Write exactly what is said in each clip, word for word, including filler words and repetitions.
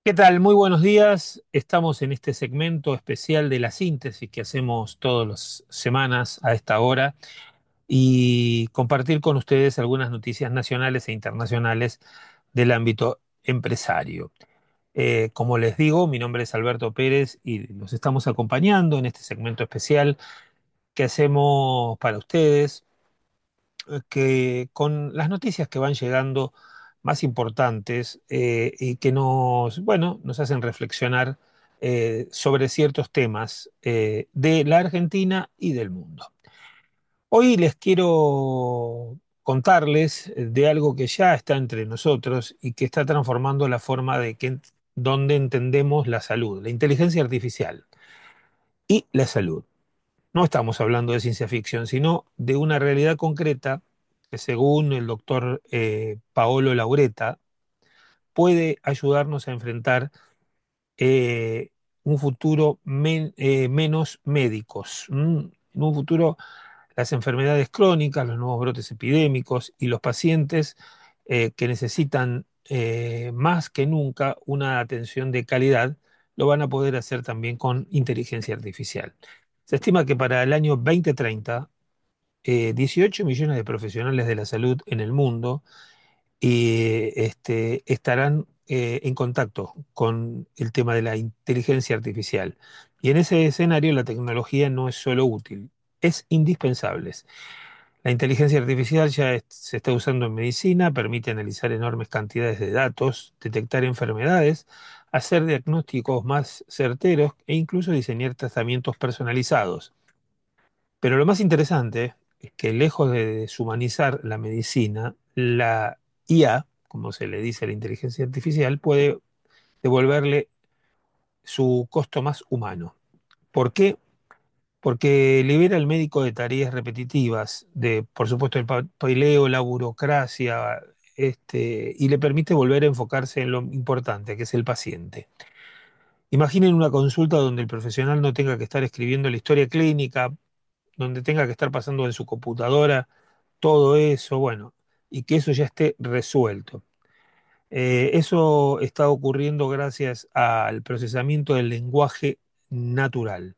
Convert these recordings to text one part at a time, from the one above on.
¿Qué tal? Muy buenos días. Estamos en este segmento especial de la síntesis que hacemos todas las semanas a esta hora y compartir con ustedes algunas noticias nacionales e internacionales del ámbito empresario. Eh, como les digo, mi nombre es Alberto Pérez y los estamos acompañando en este segmento especial que hacemos para ustedes eh, que con las noticias que van llegando más importantes eh, y que nos, bueno, nos hacen reflexionar eh, sobre ciertos temas eh, de la Argentina y del mundo. Hoy les quiero contarles de algo que ya está entre nosotros y que está transformando la forma de que donde entendemos la salud, la inteligencia artificial y la salud. No estamos hablando de ciencia ficción, sino de una realidad concreta que, según el doctor eh, Paolo Laureta, puede ayudarnos a enfrentar eh, un futuro men- eh, menos médicos. ¿M? En un futuro, las enfermedades crónicas, los nuevos brotes epidémicos y los pacientes eh, que necesitan eh, más que nunca una atención de calidad, lo van a poder hacer también con inteligencia artificial. Se estima que para el año dos mil treinta, eh, dieciocho millones de profesionales de la salud en el mundo y este, estarán eh, en contacto con el tema de la inteligencia artificial. Y en ese escenario la tecnología no es solo útil, es indispensable. La inteligencia artificial ya es- se está usando en medicina, permite analizar enormes cantidades de datos, detectar enfermedades, hacer diagnósticos más certeros e incluso diseñar tratamientos personalizados. Pero lo más interesante es que lejos de deshumanizar la medicina, la I A, como se le dice a la inteligencia artificial, puede devolverle su costo más humano. ¿Por qué? Porque libera al médico de tareas repetitivas, de, por supuesto, el papeleo, la burocracia, este, y le permite volver a enfocarse en lo importante, que es el paciente. Imaginen una consulta donde el profesional no tenga que estar escribiendo la historia clínica, donde tenga que estar pasando en su computadora todo eso, bueno, y que eso ya esté resuelto. Eh, eso está ocurriendo gracias al procesamiento del lenguaje natural.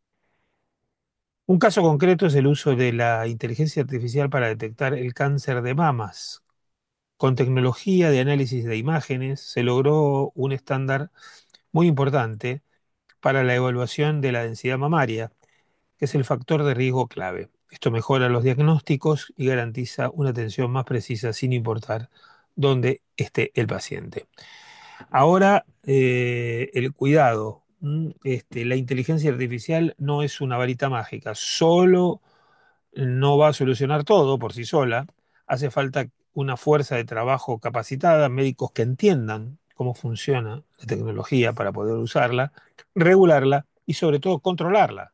Un caso concreto es el uso de la inteligencia artificial para detectar el cáncer de mamas. Con tecnología de análisis de imágenes se logró un estándar muy importante para la evaluación de la densidad mamaria, que es el factor de riesgo clave. Esto mejora los diagnósticos y garantiza una atención más precisa sin importar dónde esté el paciente. Ahora, eh, el cuidado. ¿M? Este, la inteligencia artificial no es una varita mágica, solo no va a solucionar todo por sí sola. Hace falta una fuerza de trabajo capacitada, médicos que entiendan cómo funciona la tecnología para poder usarla, regularla y sobre todo controlarla.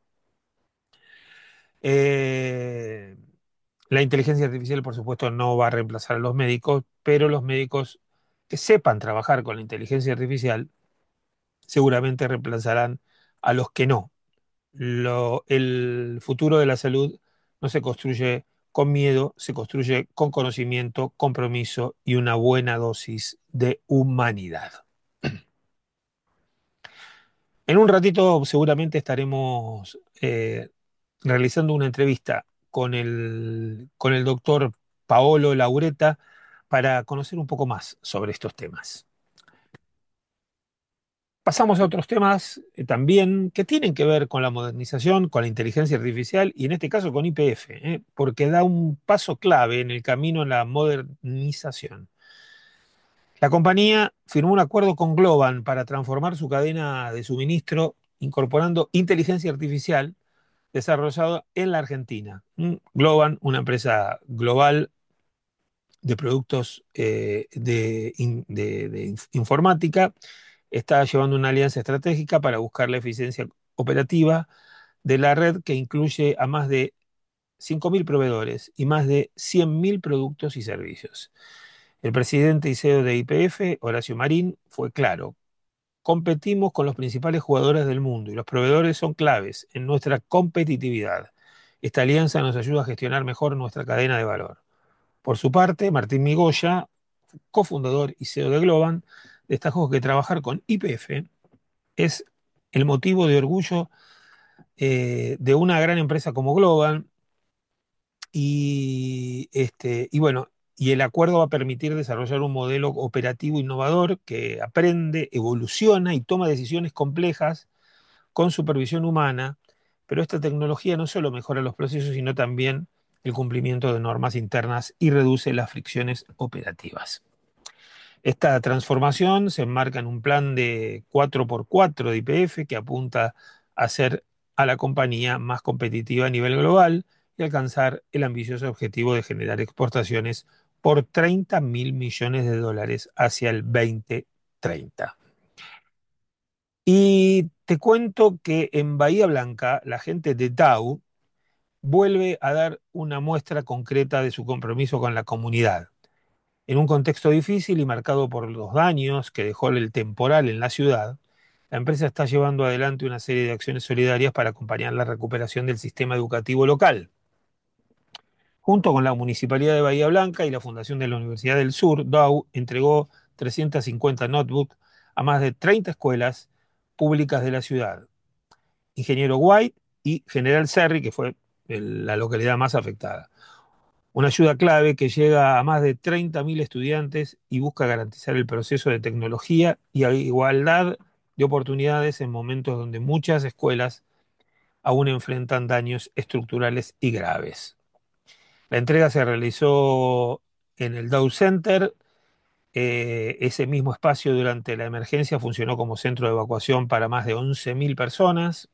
Eh, la inteligencia artificial, por supuesto, no va a reemplazar a los médicos, pero los médicos que sepan trabajar con la inteligencia artificial seguramente reemplazarán a los que no. Lo- el futuro de la salud no se construye con miedo, se construye con conocimiento, compromiso y una buena dosis de humanidad. En un ratito seguramente estaremos eh, realizando una entrevista con el, con el doctor Paolo Laureta para conocer un poco más sobre estos temas. Pasamos a otros temas eh, también que tienen que ver con la modernización, con la inteligencia artificial y en este caso con Y P F, ¿eh? Porque da un paso clave en el camino a la modernización. La compañía firmó un acuerdo con Globan para transformar su cadena de suministro incorporando inteligencia artificial desarrollada en la Argentina. ¿Mm? Globan, una empresa global de productos eh, de, in- de- de inf- informática, está llevando una alianza estratégica para buscar la eficiencia operativa de la red que incluye a más de cinco mil proveedores y más de cien mil productos y servicios. El presidente y C E O de Y P F, Horacio Marín, fue claro. Competimos con los principales jugadores del mundo y los proveedores son claves en nuestra competitividad. Esta alianza nos ayuda a gestionar mejor nuestra cadena de valor. Por su parte, Martín Migoya, cofundador y C E O de Globan, destacó que trabajar con Y P F es el motivo de orgullo eh, de una gran empresa como Global y, este, y bueno, y el acuerdo va a permitir desarrollar un modelo operativo innovador que aprende, evoluciona y toma decisiones complejas con supervisión humana, pero esta tecnología no solo mejora los procesos, sino también el cumplimiento de normas internas y reduce las fricciones operativas. Esta transformación se enmarca en un plan de cuatro por cuatro de Y P F que apunta a hacer a la compañía más competitiva a nivel global y alcanzar el ambicioso objetivo de generar exportaciones por treinta mil millones de dólares hacia el dos mil treinta. Y te cuento que en Bahía Blanca la gente de Dow vuelve a dar una muestra concreta de su compromiso con la comunidad. En un contexto difícil y marcado por los daños que dejó el temporal en la ciudad, la empresa está llevando adelante una serie de acciones solidarias para acompañar la recuperación del sistema educativo local. Junto con la Municipalidad de Bahía Blanca y la Fundación de la Universidad del Sur, Dow entregó trescientos cincuenta notebooks a más de treinta escuelas públicas de la ciudad. Ingeniero White y General Serry, que fue el- la localidad más afectada. Una ayuda clave que llega a más de treinta mil estudiantes y busca garantizar el proceso de tecnología y igualdad de oportunidades en momentos donde muchas escuelas aún enfrentan daños estructurales y graves. La entrega se realizó en el Dow Center. Eh, ese mismo espacio durante la emergencia funcionó como centro de evacuación para más de once mil personas.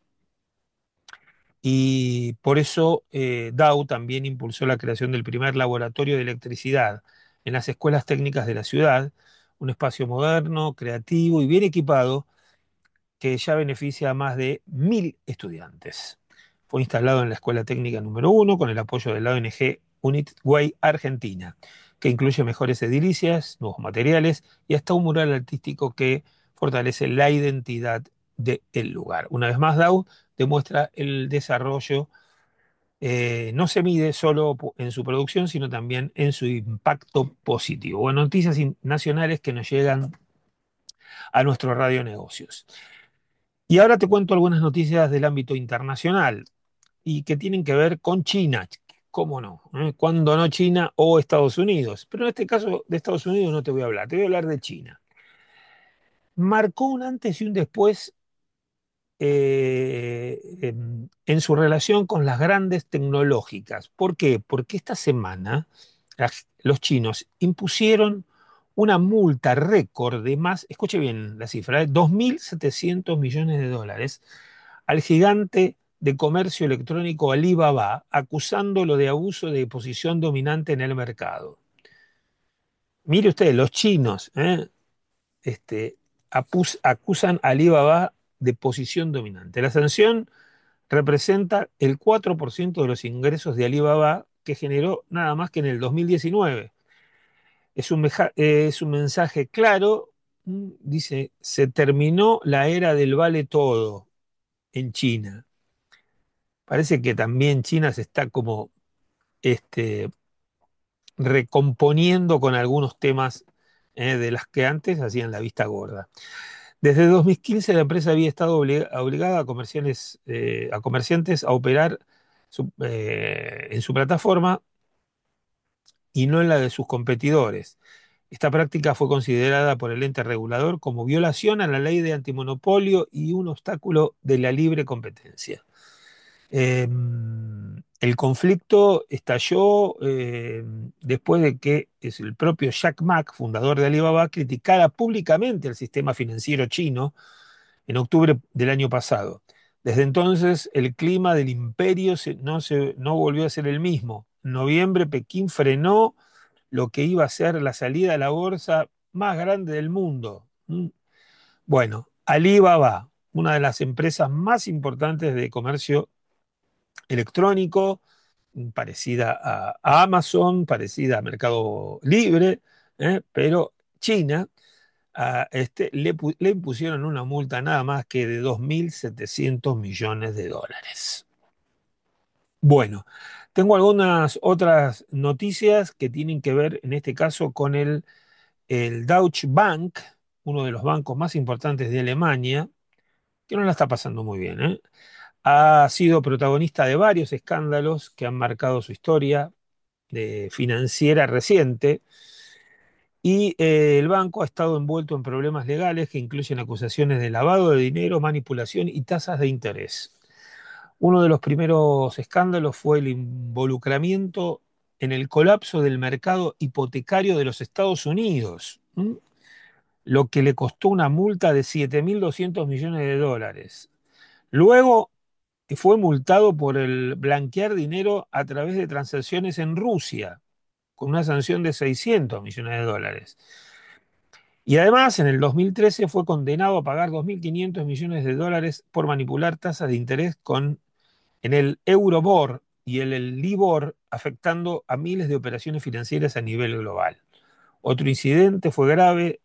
Y por eso eh, Dow también impulsó la creación del primer laboratorio de electricidad en las escuelas técnicas de la ciudad, un espacio moderno, creativo y bien equipado que ya beneficia a más de mil estudiantes. Fue instalado en la Escuela Técnica número uno con el apoyo de la O N G Unit Way Argentina, que incluye mejores edilicias, nuevos materiales y hasta un mural artístico que fortalece la identidad del lugar. Una vez más, Dow demuestra el desarrollo eh, no se mide solo pu- en su producción, sino también en su impacto positivo. Bueno, noticias in- nacionales que nos llegan a nuestro radio negocios. Y ahora te cuento algunas noticias del ámbito internacional y que tienen que ver con China. ¿Cómo no? ¿Eh? Cuando no China o Estados Unidos. Pero en este caso de Estados Unidos no te voy a hablar, te voy a hablar de China. Marcó un antes y un después eh, en, en su relación con las grandes tecnológicas. ¿Por qué? Porque esta semana las- los chinos impusieron una multa récord de más, escuche bien la cifra, de dos mil setecientos millones de dólares al gigante de comercio electrónico Alibaba, acusándolo de abuso de posición dominante en el mercado. Mire usted, los chinos, ¿eh? este, apus- acusan a Alibaba de posición dominante. La sanción representa el cuatro por ciento de los ingresos de Alibaba que generó nada más que en el dos mil diecinueve. Es un, meja- eh, es un mensaje claro, mm, dice, se terminó la era del vale todo en China. Parece que también China se está como este, recomponiendo con algunos temas eh, de las que antes hacían la vista gorda. Desde dos mil quince la empresa había estado obli- obligada a comerciantes, eh, a comerciantes a operar su- eh, en su plataforma y no en la de sus competidores. Esta práctica fue considerada por el ente regulador como violación a la ley de antimonopolio y un obstáculo de la libre competencia. Eh, el conflicto estalló eh, después de que es el propio Jack Ma, fundador de Alibaba, criticara públicamente el sistema financiero chino en octubre del año pasado. Desde entonces, el clima del imperio se- no, se- no volvió a ser el mismo. En noviembre, Pekín frenó lo que iba a ser la salida a la bolsa más grande del mundo. ¿Mm? Bueno, Alibaba, una de las empresas más importantes de comercio electrónico, parecida a, a Amazon, parecida a Mercado Libre, ¿eh? Pero China a este, le, pu- le impusieron una multa nada más que de dos mil setecientos millones de dólares. Bueno, tengo algunas otras noticias que tienen que ver en este caso con el, el Deutsche Bank. uno de los bancos más importantes de Alemania, que no la está pasando muy bien, ¿eh? Ha sido protagonista de varios escándalos que han marcado su historia de financiera reciente y eh, el banco ha estado envuelto en problemas legales que incluyen acusaciones de lavado de dinero, manipulación y tasas de interés. Uno de los primeros escándalos fue el involucramiento en el colapso del mercado hipotecario de los Estados Unidos, ¿m? Lo que le costó una multa de siete mil doscientos millones de dólares. Luego fue multado por el blanquear dinero a través de transacciones en Rusia, con una sanción de seiscientos millones de dólares. Y además, en el dos mil trece fue condenado a pagar dos mil quinientos millones de dólares por manipular tasas de interés con, en el Euribor y el, el Libor, afectando a miles de operaciones financieras a nivel global. Otro incidente fue grave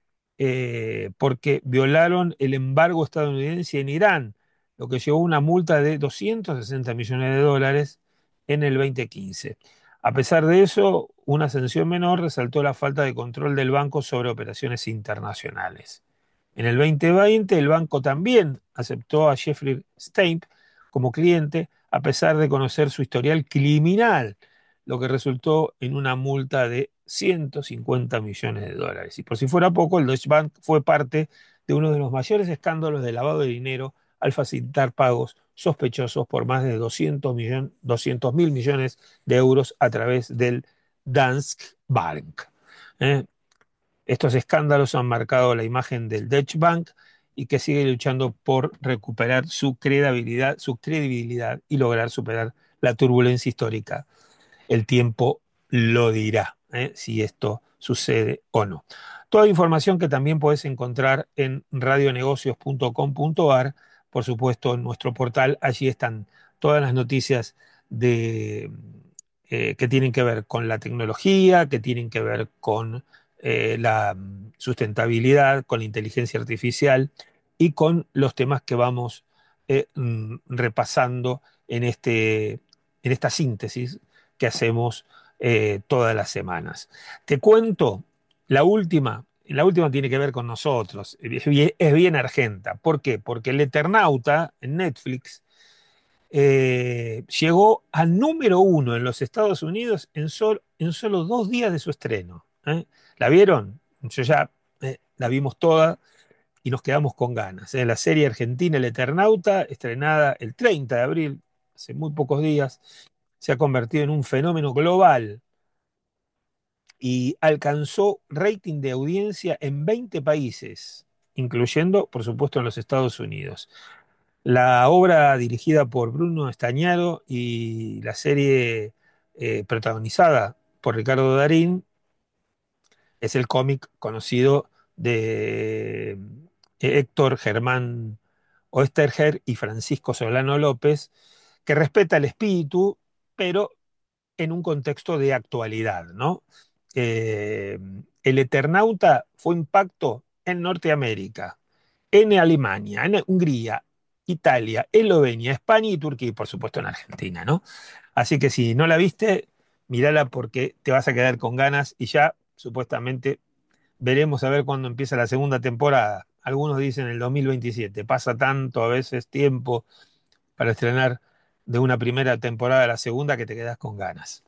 eh, porque violaron el embargo estadounidense en Irán, lo que llevó a una multa de doscientos sesenta millones de dólares en el dos mil quince. A pesar de eso, una sanción menor resaltó la falta de control del banco sobre operaciones internacionales. En el dos mil veinte, el banco también aceptó a Jeffrey Stein como cliente, a pesar de conocer su historial criminal, lo que resultó en una multa de ciento cincuenta millones de dólares. Y por si fuera poco, el Deutsche Bank fue parte de uno de los mayores escándalos de lavado de dinero al facilitar pagos sospechosos por más de doscientos mil millones de euros a través del Danske Bank. ¿Eh? Estos escándalos han marcado la imagen del Deutsche Bank y que sigue luchando por recuperar su credibilidad, su credibilidad y lograr superar la turbulencia histórica. El tiempo lo dirá, ¿eh? Si esto sucede o no. Toda información que también puedes encontrar en radionegocios punto com punto ar, por supuesto en nuestro portal, allí están todas las noticias de, eh, que tienen que ver con la tecnología, que tienen que ver con eh, la mm, sustentabilidad, con la inteligencia artificial y con los temas que vamos eh, mm, repasando en este, en esta síntesis que hacemos eh, todas las semanas. Te cuento, la última, la última tiene que ver con nosotros, es bien, es bien argenta. ¿Por qué? Porque El Eternauta en Netflix eh, llegó a número uno en los Estados Unidos en, sol, en solo dos días de su estreno. ¿Eh? ¿La vieron? Yo ya eh, la vimos toda y nos quedamos con ganas. ¿Eh? La serie argentina El Eternauta, estrenada el treinta de abril, hace muy pocos días, se ha convertido en un fenómeno global y alcanzó rating de audiencia en veinte países, incluyendo, por supuesto, en los Estados Unidos. La obra dirigida por Bruno Estañaro y la serie eh, protagonizada por Ricardo Darín es el cómic conocido de eh, Héctor Germán Oesterheld y Francisco Solano López, que respeta el espíritu, pero en un contexto de actualidad, ¿no? Eh, el Eternauta fue impacto en Norteamérica, en Alemania, en Hungría, Italia, Eslovenia, España y Turquía y por supuesto en Argentina, ¿no? Así que si no la viste, mírala porque te vas a quedar con ganas y ya supuestamente veremos a ver cuándo empieza la segunda temporada. Algunos dicen el dos mil veintisiete. Pasa tanto a veces tiempo para estrenar de una primera temporada a la segunda que te quedas con ganas.